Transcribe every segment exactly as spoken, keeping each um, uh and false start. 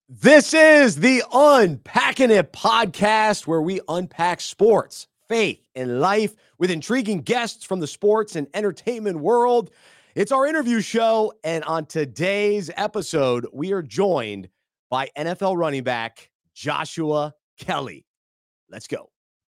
This is the Unpacking It podcast, where we unpack sports, faith, and life with intriguing guests from the sports and entertainment world. It's our interview show, and on today's episode, we are joined by N F L running back Joshua Kelley. Let's go.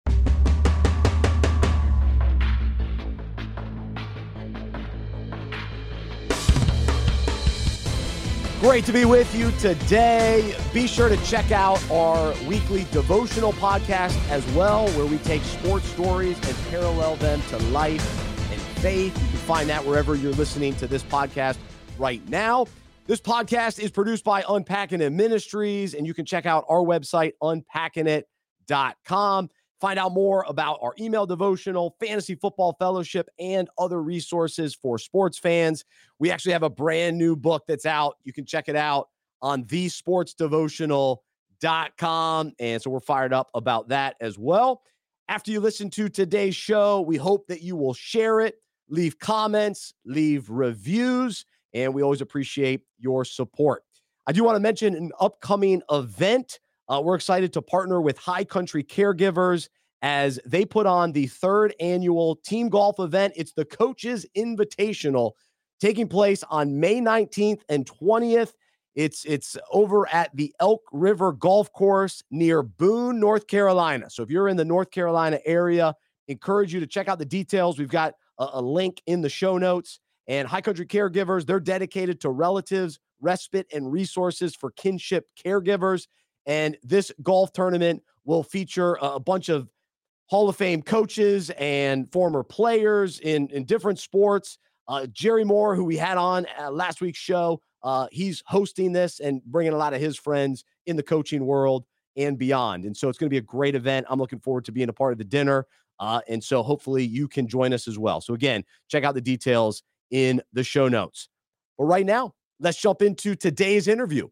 Great to be with you today. Be sure to check out our weekly devotional podcast as well, where we take sports stories and parallel them to life and faith. You can find that wherever you're listening to this podcast right now. This podcast is produced by Unpacking It Ministries, and you can check out our website, unpacking it dot com. Find out more about our email devotional, fantasy football fellowship, and other resources for sports fans. We actually have a brand new book that's out. You can check it out on the sports devotional dot com. And so we're fired up about that as well. After you listen to today's show, we hope that you will share it, leave comments, leave reviews, and we always appreciate your support. I do want to mention an upcoming event. Uh, we're excited to partner with High Country Caregivers as they put on the third annual team golf event. It's the Coaches Invitational, taking place on May nineteenth and twentieth. It's it's over at the Elk River Golf Course near Boone, North Carolina. So if you're in the North Carolina area, encourage you to check out the details. We've got a, a link in the show notes. And High Country Caregivers, they're dedicated to relatives, respite, and resources for kinship caregivers. And this golf tournament will feature a bunch of Hall of Fame coaches and former players in, in different sports. Uh, Jerry Moore, who we had on uh, last week's show, uh, he's hosting this and bringing a lot of his friends in the coaching world and beyond. And so it's going to be a great event. I'm looking forward to being a part of the dinner. Uh, and so hopefully you can join us as well. So again, check out the details in the show notes. But right now, let's jump into today's interview.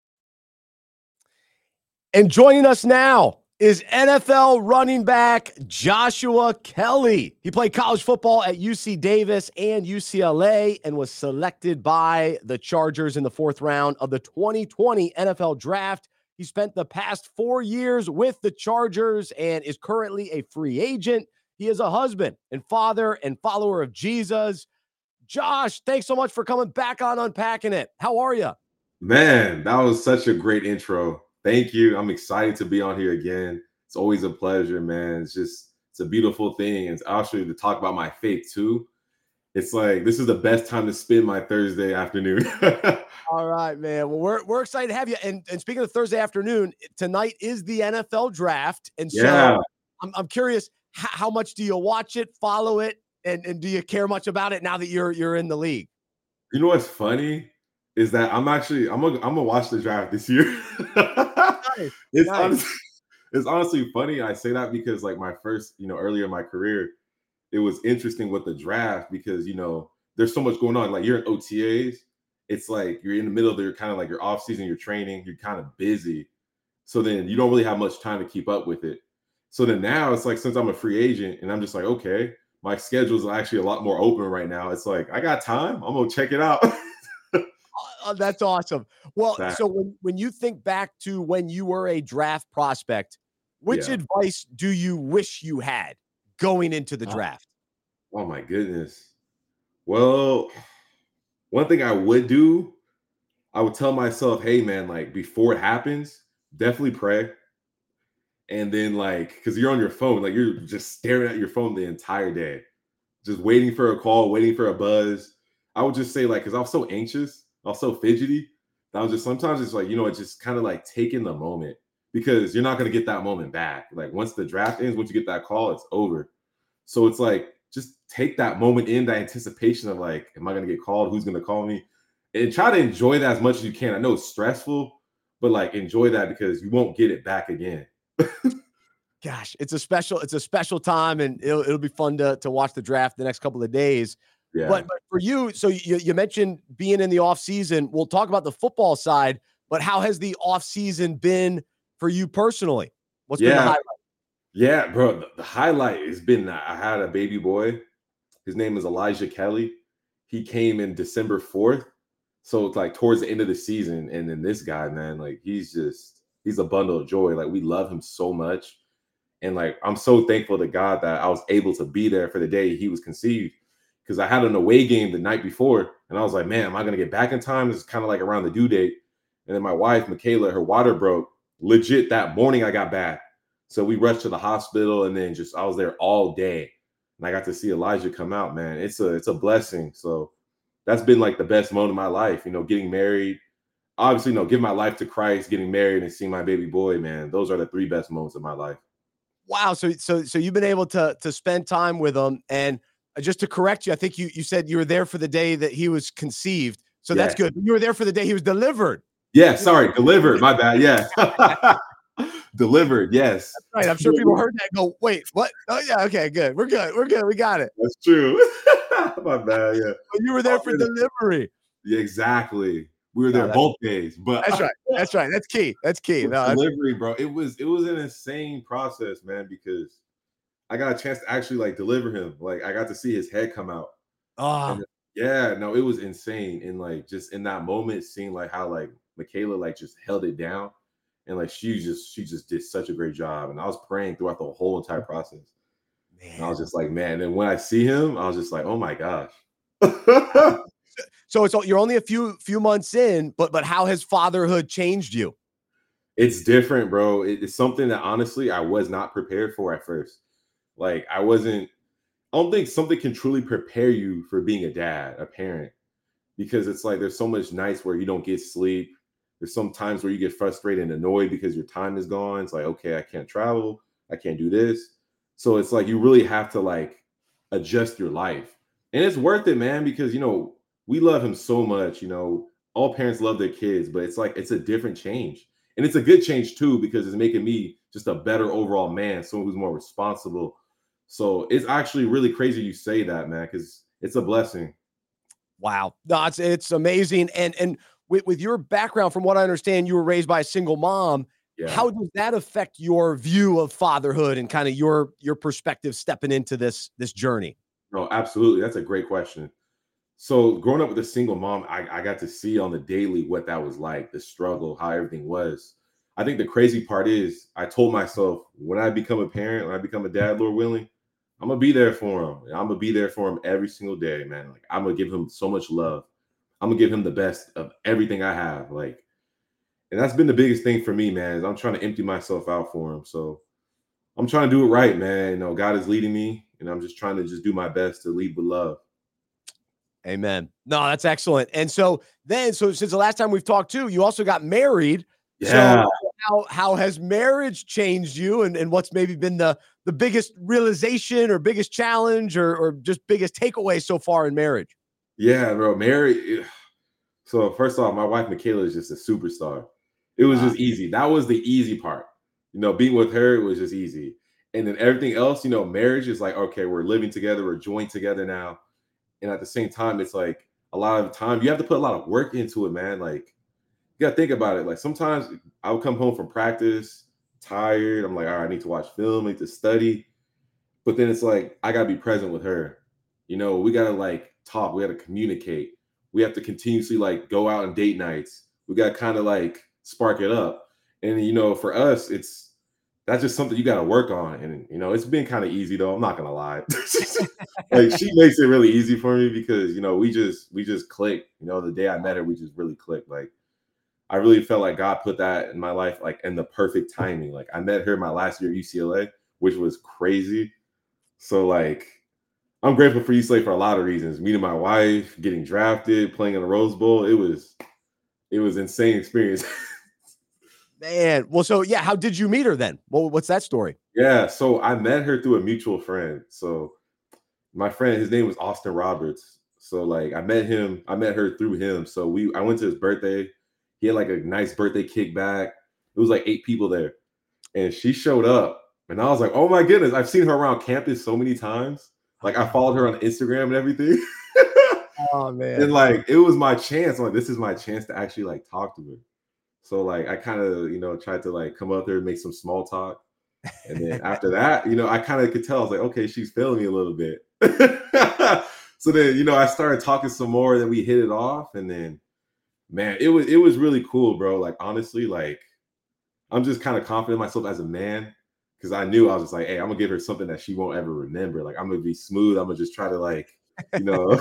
And joining us now is N F L running back Joshua Kelley. He played college football at U C Davis and U C L A and was selected by the Chargers in the fourth round of the twenty twenty N F L draft. He spent the past four years with the Chargers and is currently a free agent. He is a husband and father and follower of Jesus. Josh, thanks so much for coming back on Unpacking It. How are you? Man, that was such a great intro. Thank you. I'm excited to be on here again. It's always a pleasure, man. It's just, it's a beautiful thing. And actually to talk about my faith too. It's like, this is the best time to spend my Thursday afternoon. All right, man. Well, we're, we're excited to have you. And, and speaking of Thursday afternoon, tonight is the N F L draft. And so yeah. I'm, I'm curious, how, how much do you watch it, follow it? And, and do you care much about it now that you're, you're in the league? You know, what's funny is that I'm actually, I'm going I'm to watch the draft this year. Nice. It's, Nice. honestly, it's honestly funny. I say that because like my first, you know, earlier in my career, it was interesting with the draft because, you know, there's so much going on. Like you're in O T As. It's like you're in the middle of your kind of like your off season, you're training, you're kind of busy. So then you don't really have much time to keep up with it. So then now it's like, since I'm a free agent and I'm just like, okay, my schedule is actually a lot more open right now. It's like, I got time. I'm going to check it out. Oh, that's awesome. Well, That, so when, when you think back to when you were a draft prospect, which yeah. advice do you wish you had going into the Oh. draft? Oh my goodness. Well, one thing I would do, I would tell myself, hey man, like before it happens, definitely pray. And then like, because you're on your phone, like you're just staring at your phone the entire day, just waiting for a call, waiting for a buzz. I would just say like, because I was so anxious, I was so fidgety, that I was just, sometimes it's like, you know, it's just kind of like taking the moment, because you're not going to get that moment back. Like once the draft ends, once you get that call, it's over. So it's like, just take that moment in, that anticipation of like, am I going to get called? Who's going to call me? And try to enjoy that as much as you can. I know it's stressful, but like enjoy that because you won't get it back again. Gosh, it's a special, it's a special time, and it'll, it'll be fun to, to watch the draft the next couple of days. Yeah. But, but for you, so you, you mentioned being in the off season. We'll talk about the football side, but how has the off season been for you personally? What's yeah. been the highlight? Yeah, bro. The, the highlight has been I had a baby boy. His name is Elijah Kelley. He came in December fourth. So it's like towards the end of the season, and then this guy, man, like he's just he's a bundle of joy. Like we love him so much. And like I'm so thankful to God that I was able to be there for the day he was conceived. Because I had an away game the night before, and I was like, man, am I gonna get back in time? It's kind of like around the due date. And then my wife, Michaela, her water broke legit that morning I got back. So we rushed to the hospital, and then just I was there all day. And I got to see Elijah come out, man. It's a it's a blessing. So that's been like the best moment of my life, you know, getting married. Obviously, you know, giving my life to Christ, getting married, and seeing my baby boy, man. Those are the three best moments of my life. Wow. So so so you've been able to to spend time with him. And just to correct you, I think you you said you were there for the day that he was conceived. So Yeah. that's good. You were there for the day he was delivered. Yeah, sorry, delivered. My bad. Yeah. Delivered, yes. That's right. I'm sure people heard that and go, wait, what? Oh, yeah, okay, good. We're good. We're good. We got it. That's true. My bad, yeah. But you were there for delivery. Yeah, exactly. We were No, there that's- both days, but That's right. That's right. That's key. That's key. with No, that's- delivery, bro. It was it was an insane process, man, because I got a chance to actually like deliver him. Like I got to see his head come out. Ah, And yeah, no, it was insane. And like just in that moment, seeing like how like Michaela like just held it down, and like she just she just did such a great job. And I was praying throughout the whole entire process. And I was man. just like, man. And when I see him, I was just like, oh my gosh. So it's you're only a few few months in, but but how has fatherhood changed you? It's different, bro. It- it's something that honestly I was not prepared for at first. Like I wasn't. I don't think something can truly prepare you for being a dad, a parent, because it's like there's so much nights where you don't get sleep. There's some times where you get frustrated and annoyed because your time is gone. It's like, okay, I can't travel, I can't do this. So it's like you really have to like adjust your life. And it's worth it, man, because you know, we love him so much. You know, all parents love their kids, but it's like it's a different change. And it's a good change too, because it's making me just a better overall man, someone who's more responsible. So it's actually really crazy you say that, man, because it's a blessing. Wow. No, it's it's amazing. And and with, with your background, from what I understand, you were raised by a single mom. Yeah. How does that affect your view of fatherhood and kind of your your perspective stepping into this this journey? No, absolutely. That's a great question. So growing up with a single mom, I, I got to see on the daily what that was like, the struggle, how everything was. I think the crazy part is I told myself when I become a parent, when I become a dad, Lord willing, I'm gonna be there for him. I'm gonna be there for him every single day, man. Like I'm gonna give him so much love. I'm gonna give him the best of everything I have. Like, and that's been the biggest thing for me, man, is I'm trying to empty myself out for him. So I'm trying to do it right, man. You know, God is leading me, and I'm just trying to just do my best to lead with love. Amen. No, that's excellent. And so then, so since the last time we've talked too, you also got married. Yeah. So how how has marriage changed you, and, and what's maybe been the the biggest realization or biggest challenge or or just biggest takeaway so far in marriage? Yeah, bro. Mary. So first off, my wife Michaela is just a superstar. It was Wow. just easy. That was the easy part. You know, being with her, it was just easy. And then everything else, you know, marriage is like, okay, we're living together, we're joined together now. And at the same time, it's like a lot of time you have to put a lot of work into it, man. Like, you gotta think about it. Like sometimes I would come home from practice, tired. I'm like, all right, I need to watch film, I need to study. But then it's like I gotta be present with her. You know, we gotta like talk, we gotta communicate. We have to continuously like go out on date nights. We gotta kind of like spark it up. And you know, for us, it's that's just something you gotta work on. And you know, it's been kind of easy though. I'm not gonna lie. Like she makes it really easy for me because you know, we just we just click. You know, the day I met her, we just really clicked. Like I really felt like God put that in my life, like in the perfect timing. Like I met her my last year at U C L A, which was crazy. So like I'm grateful for U C L A for a lot of reasons. Meeting my wife, getting drafted, playing in the Rose Bowl. It was it was insane experience. Man, well, so yeah, how did you meet her then? Well, what's that story? Yeah, so I met her through a mutual friend. So my friend, his name was Austin Roberts. So like I met him, I met her through him. So we I went to his birthday. He had like a nice birthday kickback. It was like eight people there. And she showed up. And I was like, oh my goodness, I've seen her around campus so many times. Like I followed her on Instagram and everything. Oh man. And like it was my chance. I'm like, this is my chance to actually like talk to her. So like I kind of, you know, tried to like come up there and make some small talk. And then after that, you know, I kind of could tell I was like, okay, she's feeling me a little bit. So then, you know, I started talking some more, then we hit it off. And then Man, it was it was really cool, bro. Like honestly, like I'm just kind of confident in myself as a man because I knew I was just like, hey, I'm gonna give her something that she won't ever remember. Like I'm gonna be smooth. I'm gonna just try to like, you know,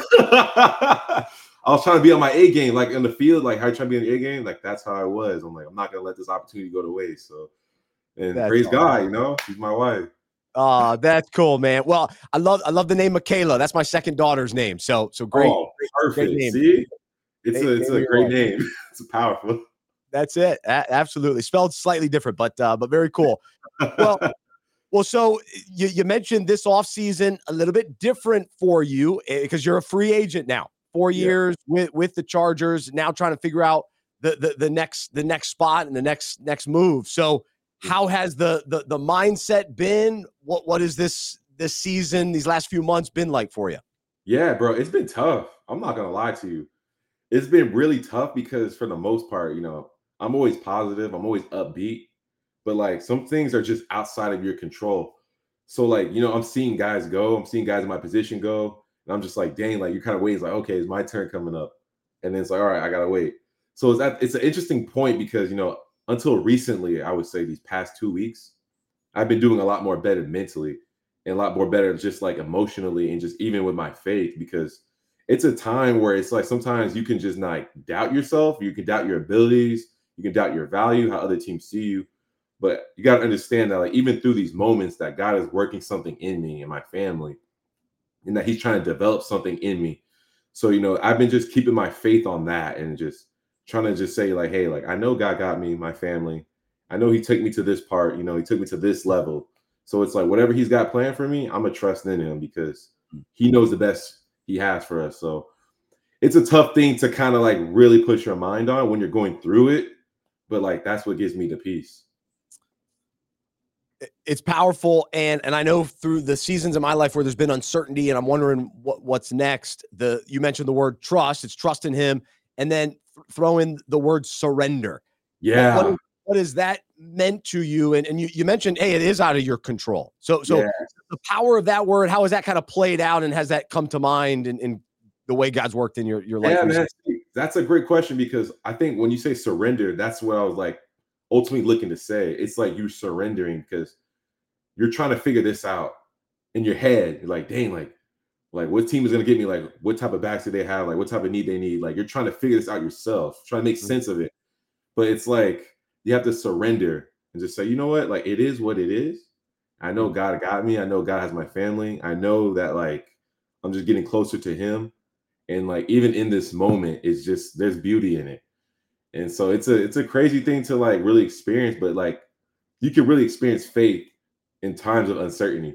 I was trying to be on my A game, like in the field, like how you trying to be on the A game, like that's how I was. I'm like, I'm not gonna let this opportunity go to waste. So, and That's praise awesome. God, you know, she's my wife. Oh, that's cool, man. Well, I love I love the name Michaela. That's my second daughter's name. So so great, Oh, great, great perfect. name. See, it's Name, a it's name of a your great own. name. It's powerful. That's it. A- absolutely. Spelled slightly different, but uh, but very cool. Well, well, so you, you mentioned this offseason a little bit different for you because you're a free agent now. Four Yeah. years with with the Chargers, now trying to figure out the the the next the next spot and the next next move. So how has the the the mindset been? What what is this this season, these last few months been like for you? Yeah, bro, it's been tough. I'm not gonna lie to you. It's been really tough because for the most part, you know, I'm always positive, I'm always upbeat, but like some things are just outside of your control. So like, you know, I'm seeing guys go, I'm seeing guys in my position go, and I'm just like, dang, like you're kind of waiting, it's like, okay, it's my turn coming up. And then it's like, all right, I gotta wait. So it's that it's an interesting point because you know, until recently, I would say these past two weeks, I've been doing a lot more better mentally and a lot more better just like emotionally and just even with my faith because it's a time where it's like sometimes you can just not doubt yourself, you can doubt your abilities, you can doubt your value, how other teams see you. But you got to understand that like even through these moments that God is working something in me and my family and that he's trying to develop something in me. So, you know, I've been just keeping my faith on that and just trying to just say, like, hey, like, I know God got me, my family. I know he took me to this part, you know, he took me to this level. So it's like whatever he's got planned for me, I'm gonna trust in him because he knows the best he has for us. So it's a tough thing to kind of like really put your mind on when you're going through it. But like that's what gives me the peace. It's powerful, and and I know through the seasons of my life where there's been uncertainty and I'm wondering what what's next. The you mentioned the word trust, it's trust in him, and then th- throw in the word surrender. What what Yeah. is, what is that meant to you? And and you, you mentioned, hey, it is out of your control. So so Yeah. the power of that word, how has that kind of played out, and has that come to mind in, in the way God's worked in your your life Yeah, recently? man. See, that's a great question because I think when you say surrender, that's what I was like ultimately looking to say. It's like you surrendering because you're trying to figure this out in your head. You're like, dang, like, like what team is gonna get me? Like, what type of backs do they have? Like, what type of need they need? Like, you're trying to figure this out yourself, trying to make sense of it. But it's like you have to surrender and just say, you know what? Like, it is what it is. I know God got me. I know God has my family. I know that like I'm just getting closer to Him. And like even in this moment, it's just there's beauty in it. And so it's a it's a crazy thing to like really experience, but like you can really experience faith in times of uncertainty.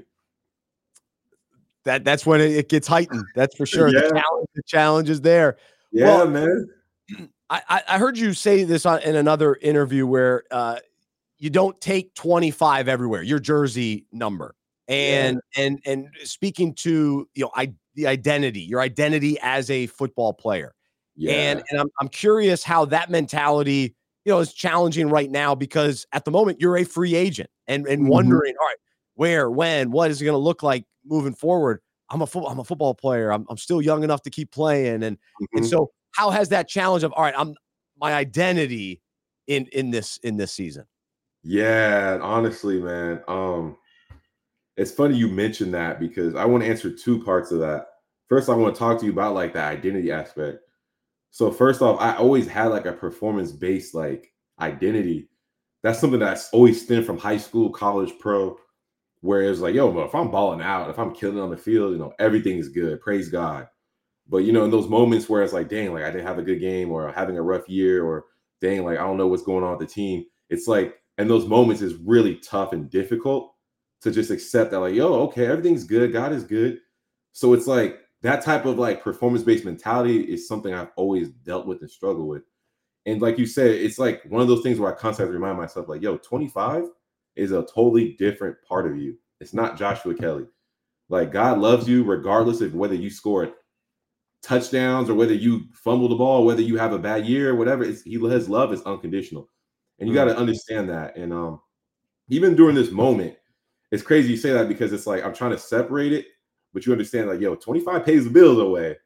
That that's when it, it gets heightened. That's for sure. The Yeah, challenge, the challenge is there. yeah, Well, man. I, I I heard you say this on, in another interview where uh, you don't take twenty-five everywhere, your jersey number. Yeah, And and and speaking to, you know, I the identity, your identity as a football player. And yeah. and I'm I'm curious how that mentality, you know, is challenging right now because at the moment you're a free agent and and Mhm, wondering, all right, where, when, what is it going to look like moving forward? I'm a football, I'm a football player. I'm I'm still young enough to keep playing. And and mhm. so how has that challenge of all right, I'm my identity in in this in this season? Yeah, honestly, man. Um, it's funny you mentioned that because I want to answer two parts of that. First, I want to talk to you about like the identity aspect. So first off, I always had like a performance-based like identity. That's something that's always stemmed from high school, college, pro, where it's like, yo, but if I'm balling out, if I'm killing on the field, you know, everything is good. Praise God. But you know, in those moments where it's like, dang, like I didn't have a good game or having a rough year, or dang, like I don't know what's going on with the team. It's like, and those moments is really tough and difficult to just accept that, like, yo, okay, everything's good, God is good. So it's like that type of like performance-based mentality is something I've always dealt with and struggled with. And like you said, it's like one of those things where I constantly remind myself, like, yo, twenty-five is a totally different part of you. It's not Joshua Kelly. Like God loves you regardless of whether you score touchdowns or whether you fumble the ball, whether you have a bad year, whatever. It's, he his love is unconditional, and you got Mm. to understand that. And um, even during this moment, it's crazy you say that because it's like I'm trying to separate it, but you understand like, yo, twenty-five pays the bills away.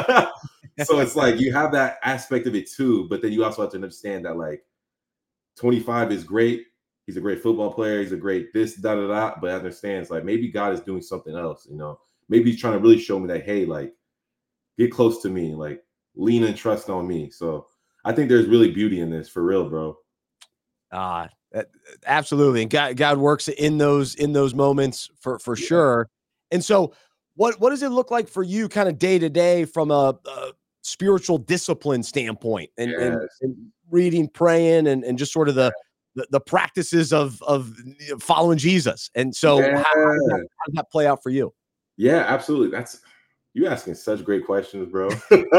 So it's like you have that aspect of it too, but then you also have to understand that like twenty-five is great. He's a great football player. He's a great this, da, da, da. But I understand it's like maybe God is doing something else, you know. Maybe he's trying to really show me that, hey, like, get close to me, like lean and trust on me. So I think there's really beauty in this for real, bro. Uh, absolutely. And God, God works in those in those moments for for yeah. sure. And so what what does it look like for you kind of day to day from a, a spiritual discipline standpoint and, yes. and, and reading, praying, and, and just sort of the, the, the practices of, of following Jesus. And so yeah. how, how, does that, how does that play out for you? Yeah, absolutely. That's you asking such great questions, bro.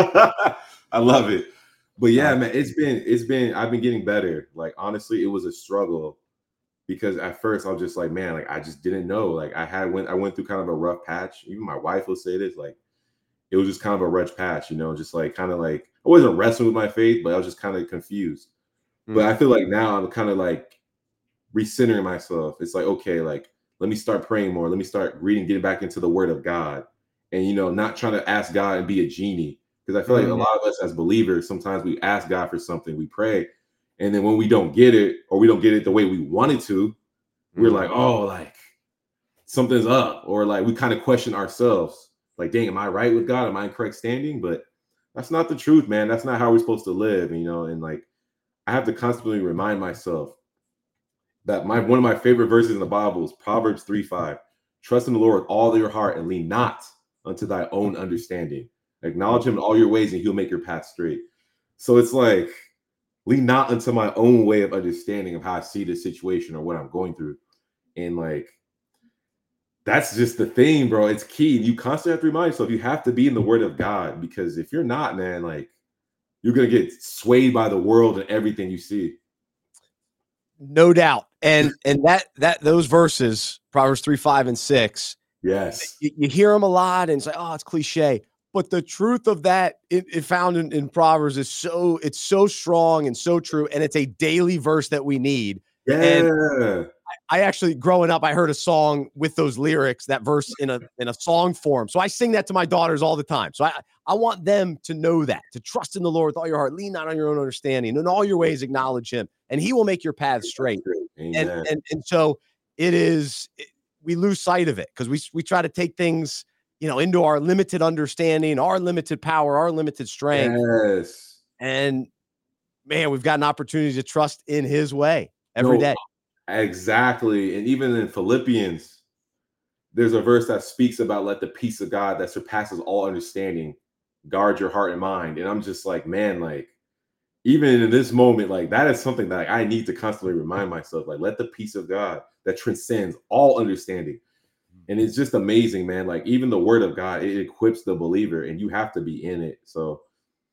I love it. But yeah, man, it's been, it's been, I've been getting better. Like, honestly, it was a struggle because at first I was just like, man, like, I just didn't know. Like I had, went, I went through kind of a rough patch. Even my wife will say this, like, it was just kind of a rough patch, you know, just like, kind of like, I wasn't wrestling with my faith, but I was just kind of confused. Mm-hmm. But I feel like now I'm kind of like recentering myself. It's like, okay, like, let me start praying more. Let me start reading, getting back into the word of God and, you know, not trying to ask God and be a genie. Because I feel mm-hmm. like a lot of us as believers, sometimes we ask God for something, we pray. And then when we don't get it, or we don't get it the way we wanted to, mm-hmm. we're like, oh, like something's up. Or like we kind of question ourselves. Like, dang, am I right with God? Am I in correct standing? But that's not the truth, man. That's not how we're supposed to live, you know? And like, I have to constantly remind myself that my one of my favorite verses in the Bible is Proverbs three five. Trust in the Lord with all your heart and lean not unto thy own understanding. Acknowledge him in all your ways and he'll make your path straight. So it's like, lean not unto my own way of understanding of how I see this situation or what I'm going through. And like, that's just the thing, bro. It's key. You constantly have to remind yourself, you have to be in the word of God, because if you're not, man, like you're going to get swayed by the world and everything you see. No doubt. And, and that, that, those verses, Proverbs three, five, and six. Yes. You, you hear them a lot and it's like, oh, it's cliche. But the truth of that, it, it found in, in Proverbs is so, it's so strong and so true. And it's a daily verse that we need. Yeah. And I, I actually, growing up, I heard a song with those lyrics, that verse in a, in a song form. So I sing that to my daughters all the time. So I, I want them to know that, to trust in the Lord with all your heart, lean not on your own understanding, in all your ways, acknowledge him, and he will make your path straight. And, and, and so it is, it, we lose sight of it because we, we try to take things, you know, into our limited understanding, our limited power, our limited strength. Yes. And man, we've got an opportunity to trust in his way every no, day. Exactly. And even in Philippians, there's a verse that speaks about let the peace of God that surpasses all understanding guard your heart and mind. And I'm just like, man, like, even in this moment, like that is something that like, I need to constantly remind myself, like, let the peace of God that transcends all understanding. And it's just amazing, man. Like even the word of God, it equips the believer and you have to be in it. So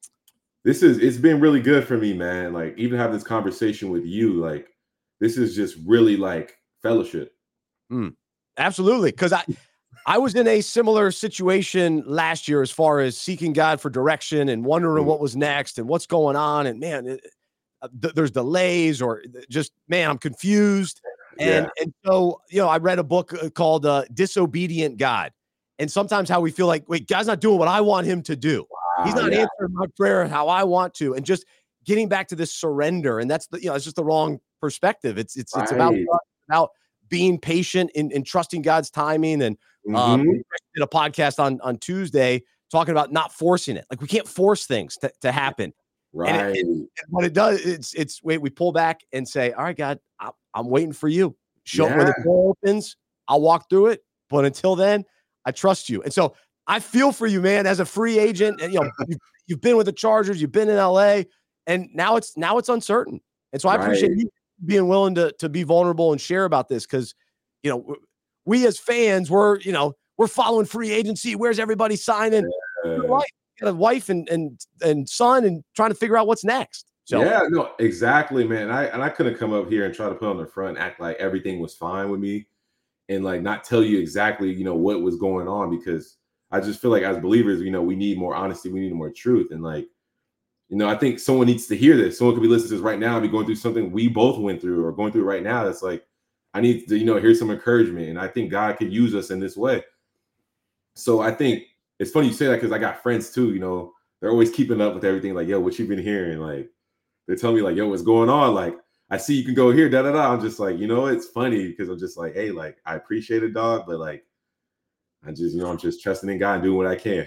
this is, it's been really good for me, man. Like even have this conversation with you, like this is just really like fellowship. Mm, absolutely. Cause I, I was in a similar situation last year as far as seeking God for direction and wondering mm. what was next and what's going on. And man, it, uh, th- there's delays or just, man, I'm confused. And, yeah. and so, you know, I read a book called uh, Disobedient God. And sometimes how we feel like, wait, God's not doing what I want him to do. Wow, He's not yeah. answering my prayer how I want to. And just getting back to this surrender. And that's the, you know, it's just the wrong perspective. It's, it's, right. it's about, about being patient and, and trusting God's timing. And mm-hmm. um, we did a podcast on, on Tuesday talking about not forcing it. Like we can't force things to, to happen. Right. And it, it, what it does, it's, it's wait, we pull back and say, all right, God, I, I'm waiting for you. Show yeah. when the door opens, I'll walk through it. But until then, I trust you. And so I feel for you, man, as a free agent. And you know, you've, you've been with the Chargers, you've been in L A, and now it's now it's uncertain. And so I right. appreciate you being willing to to be vulnerable and share about this because, you know, we as fans, we're you know we're following free agency. Where's everybody signing? Yeah. Wife, got a wife and and and son, and trying to figure out what's next. So. Yeah, no, exactly, man. I and I couldn't come up here and try to put on the front, act like everything was fine with me, and like not tell you exactly, you know, what was going on because I just feel like as believers, you know, we need more honesty, we need more truth, and like, you know, I think someone needs to hear this. Someone could be listening to this right now and be going through something we both went through or going through right now. That's like, I need to, you know, hear some encouragement, and I think God could use us in this way. So I think it's funny you say that because I got friends too, you know, they're always keeping up with everything. Like, yo, what you been hearing? Like, they tell me like, yo, what's going on? Like, I see you can go here, da da da. I'm just like, you know, it's funny because I'm just like, hey, like, I appreciate it, dog, but like, I just, you know, I'm just trusting in God and doing what I can.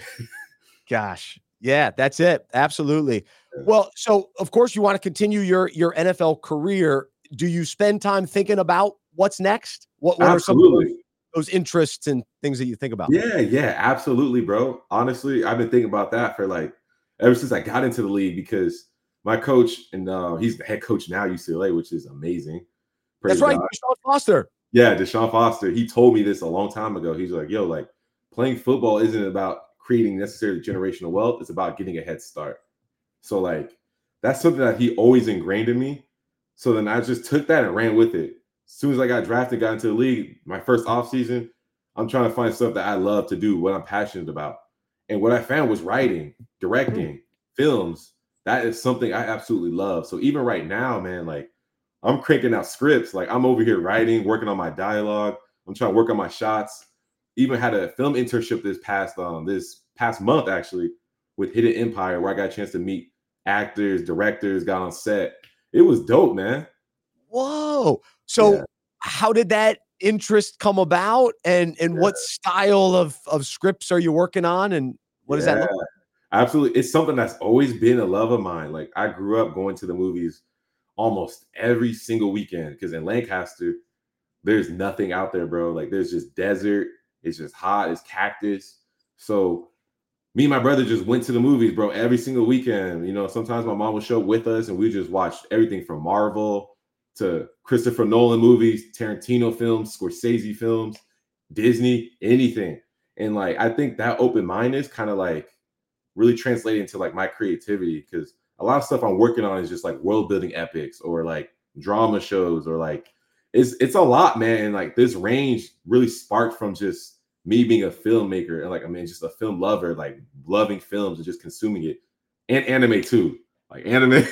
Gosh. Yeah, that's it. Absolutely. Yeah. Well, so of course you want to continue your your N F L career. Do you spend time thinking about what's next? What, what are some of those, those interests and things that you think about? Yeah, yeah, absolutely, bro. Honestly, I've been thinking about that for like ever since I got into the league because my coach, and uh, he's the head coach now at U C L A, which is amazing. Praise That's right, God. Deshaun Foster. Yeah, Deshaun Foster. He told me this a long time ago. He's like, yo, like playing football isn't about creating necessarily generational wealth. It's about getting a head start. So like, that's something that he always ingrained in me. So then I just took that and ran with it. As soon as I got drafted, got into the league, my first offseason, I'm trying to find stuff that I love to do, what I'm passionate about. And what I found was writing, directing, films. That is something I absolutely love. So even right now, man, like I'm cranking out scripts. Like I'm over here writing, working on my dialogue. I'm trying to work on my shots. Even had a film internship this past um this past month actually with Hidden Empire, where I got a chance to meet actors, directors, got on set. It was dope, man. Whoa. So yeah. How did that interest come about, and and yeah. what style of of scripts are you working on, and what yeah. does that look like? Absolutely. It's something that's always been a love of mine. Like I grew up going to the movies almost every single weekend because in Lancaster, there's nothing out there, bro. Like there's just desert. It's just hot. It's cactus. So me and my brother just went to the movies, bro, every single weekend. You know, sometimes my mom would show with us and we just watched everything from Marvel to Christopher Nolan movies, Tarantino films, Scorsese films, Disney, anything. And like, I think that open-mindedness kind of like really translated into like my creativity because a lot of stuff I'm working on is just like world building epics or like drama shows or like, it's, it's a lot, man. And like this range really sparked from just me being a filmmaker and like, I mean, just a film lover, like loving films and just consuming it, and anime too. Like anime.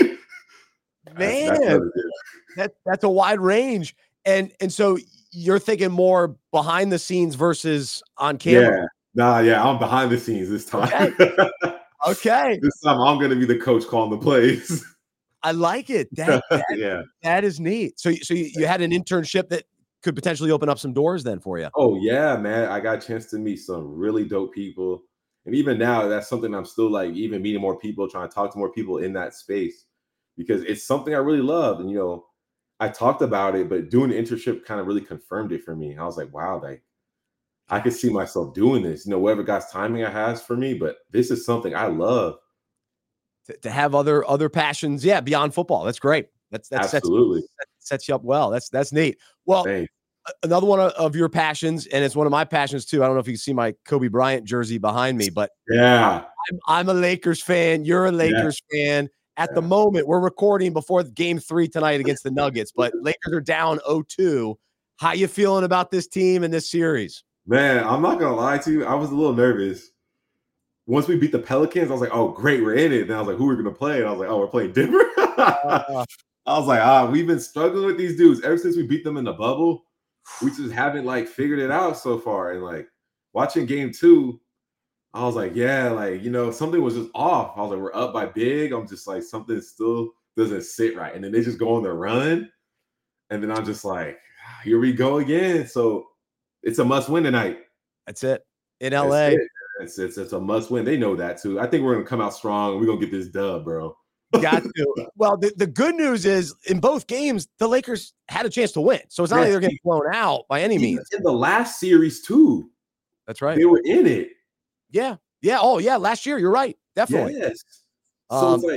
Man, that's, that's, that, that's a wide range. And and so you're thinking more behind the scenes versus on camera. Yeah, nah, yeah, I'm behind the scenes this time. Okay. Okay. This time I'm gonna be the coach calling the plays. I like it. That, that yeah, that is neat. So so you, you had an internship that could potentially open up some doors then for you. Oh yeah, man. I got a chance to meet some really dope people. And even now, that's something I'm still like even meeting more people, trying to talk to more people in that space because it's something I really love. And, you know, I talked about it, but doing the internship kind of really confirmed it for me. I was like, wow, like I could see myself doing this, you know, whatever God's timing I has for me, but this is something I love. To, to have other, other passions. Yeah. Beyond football. That's great. That's, that's absolutely sets, sets you up well. That's, that's neat. Well, Thanks. Another one of your passions, and it's one of my passions too. I don't know if you can see my Kobe Bryant jersey behind me, but yeah, I'm, I'm a Lakers fan. You're a Lakers yeah. fan. At yeah. the moment, we're recording before game three tonight against the Nuggets, but Lakers are down oh two. How you feeling about this team and this series? Man, I'm not gonna lie to you. I was a little nervous. Once we beat the Pelicans, I was like, oh, great, we're in it. Then I was like, who are we gonna play? And I was like, oh, we're playing Denver. uh, I was like, ah, we've been struggling with these dudes ever since we beat them in the bubble. We just haven't like figured it out so far. And like watching game two, I was like, yeah, like, you know, something was just off. I was like, we're up by big. I'm just like, something still doesn't sit right. And then they just go on the run. And then I'm just like, here we go again. So it's a must win tonight. That's it. In L A. It. It's, it's, it's a must win. They know that too. I think we're going to come out strong. We're going to get this dub, bro. Got to. Well, the, the good news is in both games, the Lakers had a chance to win. So it's not yes. like they're getting blown out by any means. In the last series, too. That's right. They were in it. Yeah. Yeah. Oh, yeah. Last year. You're right. Definitely. Yes. So um, it's like,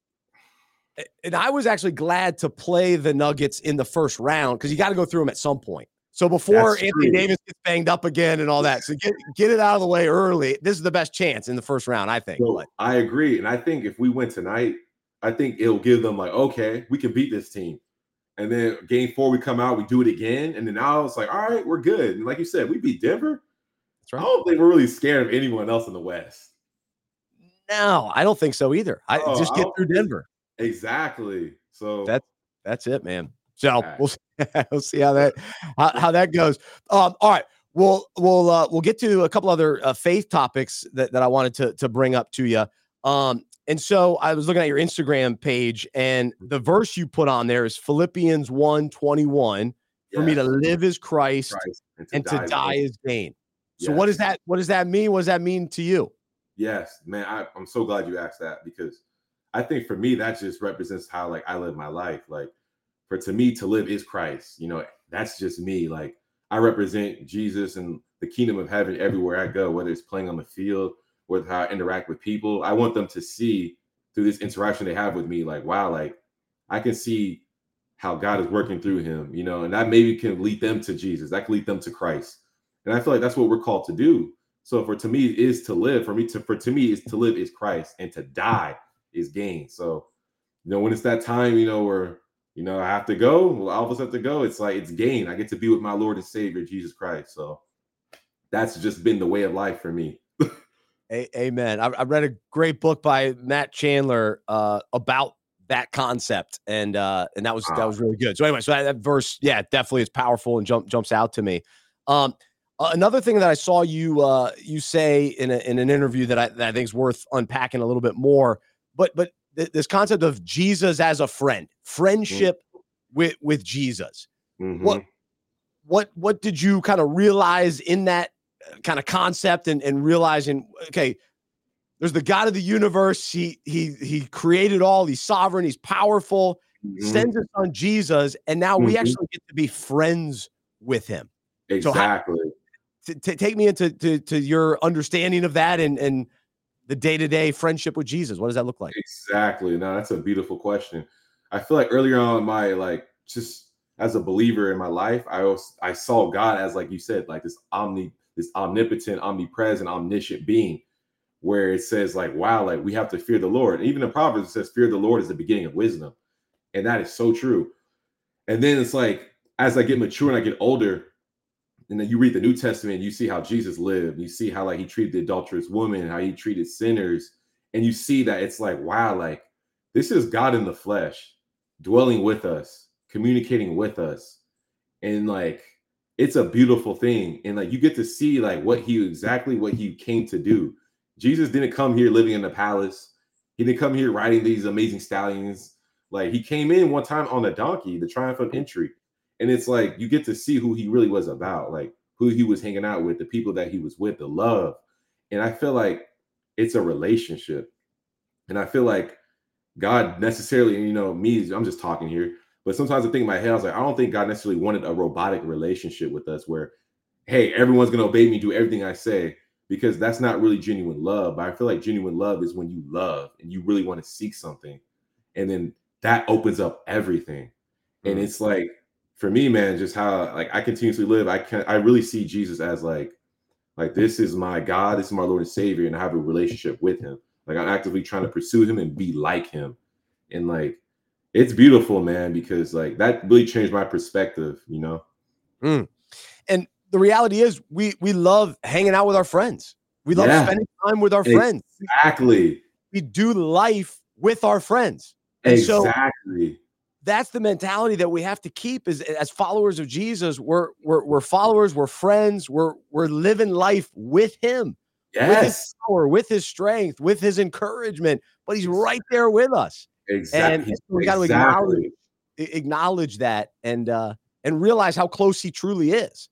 and I was actually glad to play the Nuggets in the first round because you got to go through them at some point. So before That's Anthony true. Davis gets banged up again and all that. So get, get it out of the way early. This is the best chance in the first round, I think. So I agree. And I think if we win tonight, I think it'll give them like, okay, we can beat this team. And then game four, we come out, we do it again. And then now it's like, all right, we're good. And like you said, we beat Denver. That's right. I don't think we're really scared of anyone else in the West. No, I don't think so either. I oh, just get I through Denver. Exactly. So that's that's it, man. So right. we'll, we'll see how that how, how that goes. Um, all right. We'll we'll uh, we'll get to a couple other uh, faith topics that, that I wanted to to bring up to you. Um, and so I was looking at your Instagram page, and the verse you put on there is Philippians one twenty-one. For Yes. me to live is Christ, Christ, and to and to die, die is is gain. So Yes. what does that what does that mean? What does that mean to you? Yes, man. I, I'm so glad you asked that, because I think for me that just represents how like I live my life. Like, for to me to live is Christ. You know, that's just me. Like, I represent Jesus and the kingdom of heaven everywhere I go, whether it's playing on the field, whether how I interact with people. I want them to see through this interaction they have with me, like, wow, like I can see how God is working through him, you know, and that maybe can lead them to Jesus. That can lead them to Christ. And I feel like that's what we're called to do. So for to me it is to live, for me to for to me is to live is Christ, and to die is gain. So, you know, when it's that time, you know, where, you know, I have to go, well, all of us have to go. It's like, it's gain. I get to be with my Lord and Savior, Jesus Christ. So that's just been the way of life for me. A- Amen. I, I read a great book by Matt Chandler uh, about that concept, and uh, and that was Wow. that was really good. So anyway, so that, that verse, yeah, definitely is powerful and jump jumps out to me. Um, uh, another thing that I saw you uh, you say in a, in an interview that I that I think is worth unpacking a little bit more, but but th- this concept of Jesus as a friend, friendship mm-hmm. with with Jesus. Mm-hmm. What what what did you kind of realize in that kind of concept, and and realizing, okay, there's the God of the universe. He he he created all. He's sovereign. He's powerful. Mm-hmm. Sends his son Jesus, and now mm-hmm. we actually get to be friends with him. Exactly. So how, t- t- take me into to, to your understanding of that, and and the day to day friendship with Jesus. What does that look like? Exactly. No, that's a beautiful question. I feel like earlier on in my, like, just as a believer in my life, I was I saw God as, like you said, like this omni, this omnipotent, omnipresent, omniscient being, where it says like, wow, like we have to fear the Lord. And even in Proverbs, it says, fear the Lord is the beginning of wisdom. And that is so true. And then it's like, as I get mature and I get older, and then you read the New Testament, you see how Jesus lived. You see how like he treated the adulterous woman, how he treated sinners. And you see that it's like, wow, like this is God in the flesh, dwelling with us, communicating with us. And like, it's a beautiful thing. And like, you get to see like what he exactly what he came to do. Jesus didn't come here living in the palace. He didn't come here riding these amazing stallions. Like, he came in one time on a donkey, the triumphant entry. And it's like, you get to see who he really was about, like who he was hanging out with, the people that he was with, the love. And I feel like it's a relationship. And I feel like God necessarily, you know, me, I'm just talking here, but sometimes I think in my head, I was like, I don't think God necessarily wanted a robotic relationship with us where, hey, everyone's going to obey me, do everything I say, because that's not really genuine love. But I feel like genuine love is when you love and you really want to seek something. And then that opens up everything. Mm-hmm. And it's like, for me, man, just how like I continuously live, I can I really see Jesus as like, like this is my God, this is my Lord and Savior, and I have a relationship with him. Like, I'm actively trying to pursue him and be like him. And like, it's beautiful, man, because like that really changed my perspective, you know? Mm. And the reality is we we love hanging out with our friends. We love yeah. spending time with our friends. Exactly. We do life with our friends. And exactly. So that's the mentality that we have to keep is, as followers of Jesus. We're we're we're followers, we're friends, we're we're living life with him. Yes. With his power, with his strength, with his encouragement, but he's right there with us. Exactly. And we got to exactly. acknowledge, acknowledge that and uh, and realize how close he truly is.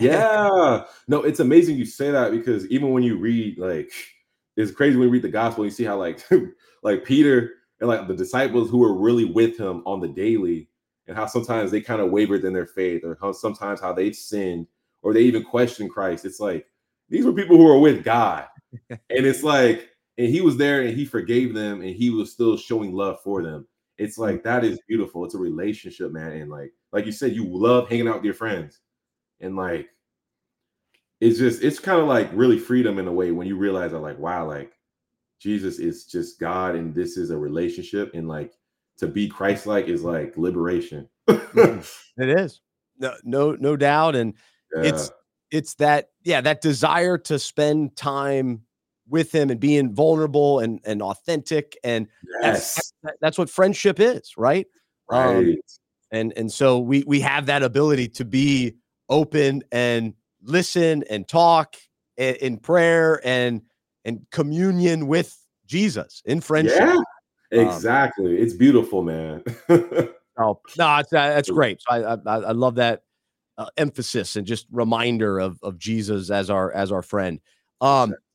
Yeah. No, it's amazing you say that, because even when you read, like, it's crazy when you read the gospel, you see how like like Peter and like the disciples who were really with him on the daily, and how sometimes they kind of wavered in their faith, or how sometimes how they sinned, or they even questioned Christ. It's like, these were people who were with God. And it's like, and he was there and he forgave them and he was still showing love for them. It's like, that is beautiful. It's a relationship, man. And like, like you said, you love hanging out with your friends. And like, it's just, it's kind of like really freedom in a way when you realize that, like, wow, like Jesus is just God and this is a relationship. And like, to be Christ-like is like liberation. It is. No, no, no doubt. And yeah. it's, it's that, yeah, that desire to spend time with him and being vulnerable and, and authentic. And yes. that's, that's what friendship is. Right. Right. Um, and, and so we, we have that ability to be open and listen and talk in, in prayer and and communion with Jesus in friendship. Yeah, Um, exactly. It's beautiful, man. oh no, it's, uh, that's great. So I, I I love that uh, emphasis and just reminder of of Jesus as our as our friend. Um, Exactly.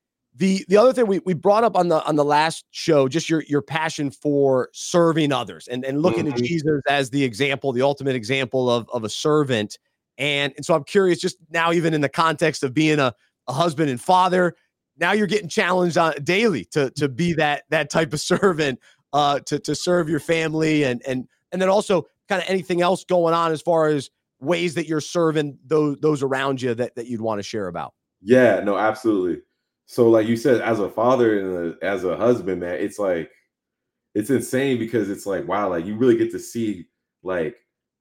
the the other thing we we brought up on the on the last show, just your your passion for serving others and and looking at Mhm. Jesus as the example, the ultimate example of of a servant. And and so I'm curious, just now, even in the context of being a a husband and father, now you're getting challenged on daily to to be that that type of servant, uh, to to serve your family and and and then also kind of anything else going on as far as ways that you're serving those those around you that that you'd want to share about. Yeah, no, absolutely. So, like you said, as a father and a, as a husband, man, it's like it's insane because it's like wow, like you really get to see like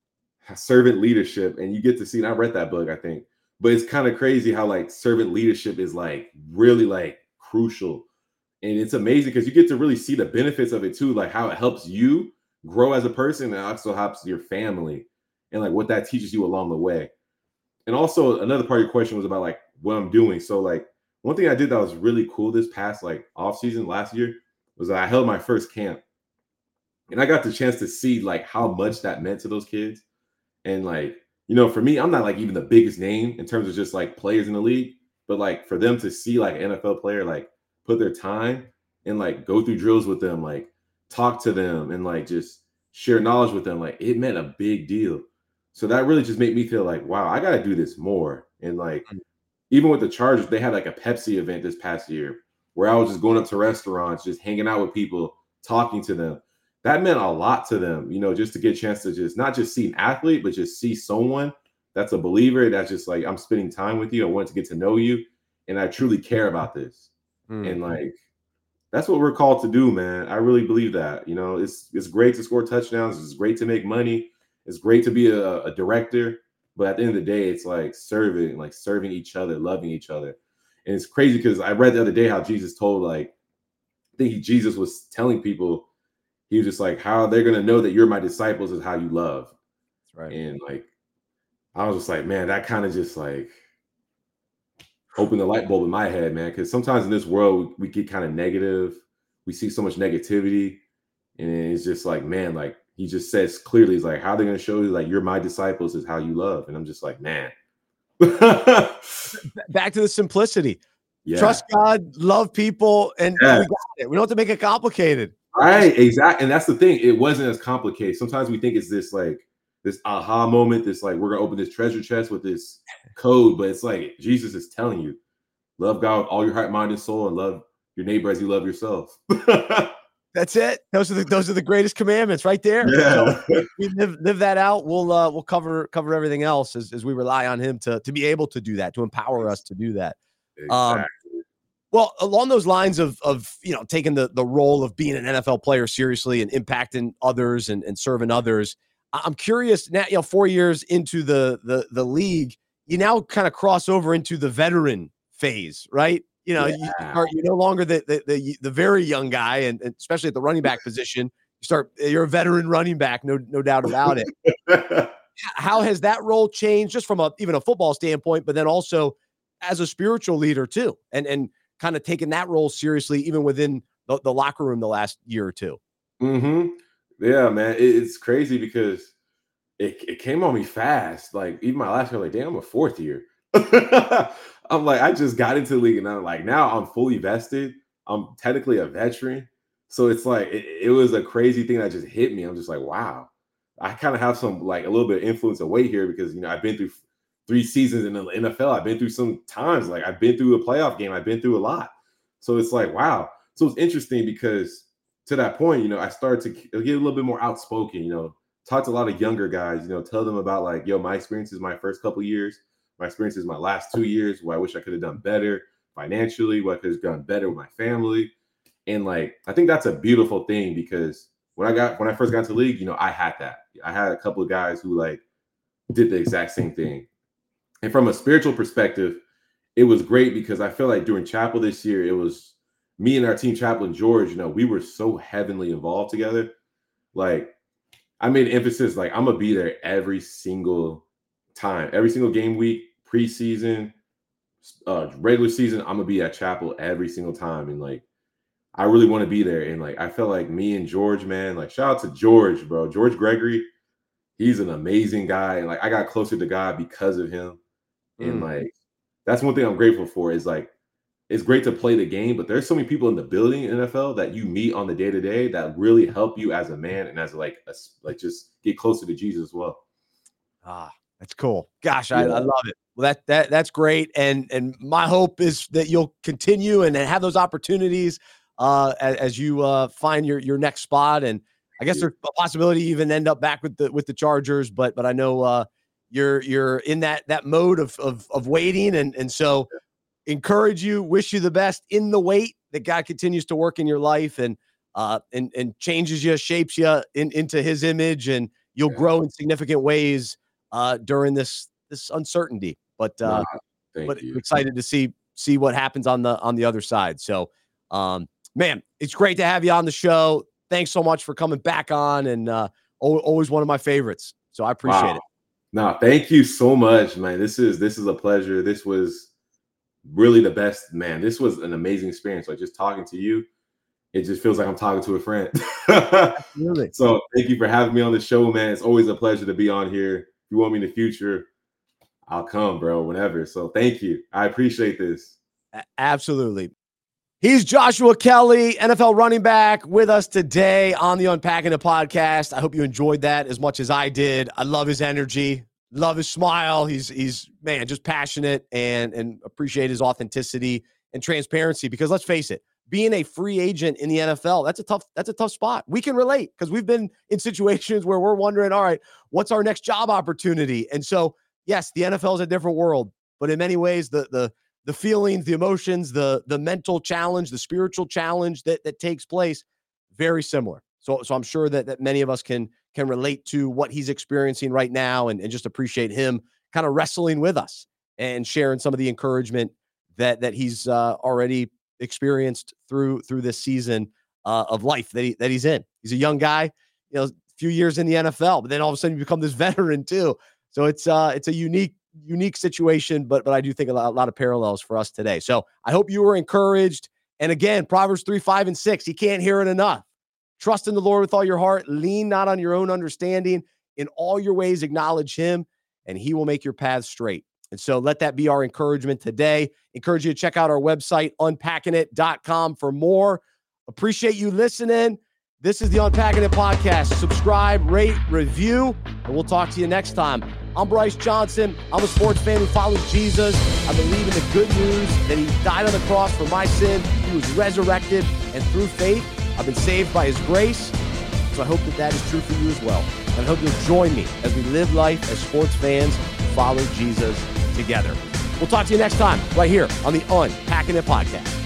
servant leadership, and you get to see. And I read that book, I think, but it's kind of crazy how like servant leadership is like really like crucial, and it's amazing because you get to really see the benefits of it too, like how it helps you grow as a person, and also helps your family, and like what that teaches you along the way. And also another part of your question was about like what I'm doing. So like one thing I did that was really cool this past like off season last year was that I held my first camp, and I got the chance to see like how much that meant to those kids. And like, you know, for me, I'm not like even the biggest name in terms of just like players in the league, but like for them to see like an N F L player like put their time and like go through drills with them, like talk to them and like just share knowledge with them, like it meant a big deal. So that really just made me feel like, wow, I gotta do this more. And like even with the Chargers, they had like a Pepsi event this past year where I was just going up to restaurants, just hanging out with people, talking to them. That meant a lot to them, you know, just to get a chance to just not just see an athlete, but just see someone that's a believer that's just like, I'm spending time with you. I want to get to know you. And I truly care about this. Mm. And like, that's what we're called to do, man. I really believe that. You know, it's it's great to score touchdowns. It's great to make money. It's great to be a, a director. But at the end of the day, it's like serving, like serving each other, loving each other. And it's crazy because I read the other day how Jesus told, like, I think Jesus was telling people, he was just like, how they're going to know that you're my disciples is how you love. That's right. And like, I was just like, man, that kind of just like opened the light bulb in my head, man. Because sometimes in this world, we get kind of negative. We see so much negativity. And it's just like, man, like he just says clearly, he's like, how they're going to show you, like, you're my disciples is how you love. And I'm just like, man. Back to the simplicity. Yeah. Trust God, love people, and, Yeah. and we got it. We don't have to make it complicated. Right, exactly. And that's the thing. It wasn't as complicated. Sometimes we think it's this like this aha moment, this like we're gonna open this treasure chest with this code, but it's like Jesus is telling you, love God with all your heart, mind, and soul, and love your neighbor as you love yourself. That's it. Those are the those are the greatest commandments right there. Yeah. So we live live that out. We'll uh we'll cover cover everything else as, as we rely on him to to be able to do that, to empower us to do that. Exactly. Um well, along those lines of of you know taking the the role of being an N F L player seriously and impacting others and, and serving others, I'm curious now. You know, four years into the the the league, you now kind of cross over into the veteran phase, right? You know, Yeah. you are you're no longer the the the, the very young guy, and, and especially at the running back position, you start you're a veteran running back, no no doubt about it. How has that role changed, just from a even a football standpoint, but then also as a spiritual leader too, and and kind of taking that role seriously, even within the, the locker room the last year or two? Mm-hmm. Yeah, man. It, it's crazy because it, it came on me fast. Like even my last year, like, damn, I'm a fourth year. I'm like, I just got into the league and I'm like, now I'm fully vested. I'm technically a veteran. So it's like it, it was a crazy thing that just hit me. I'm just like, wow, I kind of have some like a little bit of influence away here because you know I've been through three seasons in the N F L. I've been through some times, like I've been through a playoff game. I've been through a lot. So it's like, wow. So it's interesting because to that point, you know, I started to get a little bit more outspoken, you know, talk to a lot of younger guys, you know, tell them about like, yo, my experiences my first couple years, my experiences my last two years, where I wish I could have done better financially, what I could have done better with my family. And like, I think that's a beautiful thing because when I got, when I first got into the league, you know, I had that. I had a couple of guys who like did the exact same thing. And from a spiritual perspective, it was great because I feel like during chapel this year, it was me and our team chaplain, George, you know, we were so heavily involved together. Like I made emphasis, like I'm going to be there every single time, every single game week, preseason, uh, regular season, I'm gonna be at Chapel every single time, and like I really want to be there. And like I felt like me and George, man, like shout out to George, bro, George Gregory. He's an amazing guy, and like I got closer to God because of him. And Mm. like that's one thing I'm grateful for is like it's great to play the game, but there's so many people in the building in N F L that you meet on the day to day that really help you as a man and as like a, like just get closer to Jesus as well. Ah, that's cool. Gosh, I, yeah. I love it. Well, that that that's great, and and my hope is that you'll continue and, and have those opportunities uh, as, as you uh, find your your next spot. And I guess there's a possibility you even end up back with the with the Chargers, but but I know uh, you're you're in that that mode of of of waiting, and and so. Encourage you, wish you the best in the wait, that God continues to work in your life and uh and and changes you, shapes you in, into his image, and you'll yeah. grow in significant ways uh during this this uncertainty. But uh nah, but you. excited to see see what happens on the on the other side. So um man, it's great to have you on the show. Thanks so much for coming back on, and uh always one of my favorites. So I appreciate wow. it. No, thank you so much, man. This is this is a pleasure. This was really the best, man. This was an amazing experience. Like just talking to you, it just feels like I'm talking to a friend. Really? So thank you for having me on the show, man. It's always a pleasure to be on here. If you want me in the future, I'll come, bro, whenever. So thank you. I appreciate this. Absolutely. He's Joshua Kelly, N F L running back, with us today on the Unpacking It podcast. I hope you enjoyed that as much as I did. I love his energy. Love his smile. He's, he's man, just passionate, and, and appreciate his authenticity and transparency, because let's face it, being a free agent in the N F L, that's a tough, that's a tough spot. We can relate because we've been in situations where we're wondering, all right, what's our next job opportunity? And so, yes, the N F L is a different world, but in many ways, the, the, the feelings, the emotions, the, the mental challenge, the spiritual challenge that, that takes place, very similar. So, so I'm sure that, that many of us can, can relate to what he's experiencing right now, and, and just appreciate him kind of wrestling with us and sharing some of the encouragement that, that he's uh, already experienced through, through this season uh, of life that he, that he's in. He's a young guy, you know, a few years in the N F L, but then all of a sudden you become this veteran too. So it's uh, it's a unique, unique situation, but, but I do think a lot, a lot of parallels for us today. So I hope you were encouraged. And again, Proverbs three, five, and six, you can't hear it enough. Trust in the Lord with all your heart. Lean not on your own understanding. In all your ways, acknowledge him, and he will make your paths straight. And so let that be our encouragement today. Encourage you to check out our website, unpacking it dot com, for more. Appreciate you listening. This is the Unpacking It podcast. Subscribe, rate, review, and we'll talk to you next time. I'm Bryce Johnson. I'm a sports fan who follows Jesus. I believe in the good news that he died on the cross for my sin. He was resurrected, and through faith, I've been saved by his grace. So I hope that that is true for you as well. And I hope you'll join me as we live life as sports fans who follow Jesus together. We'll talk to you next time right here on the Unpacking It podcast.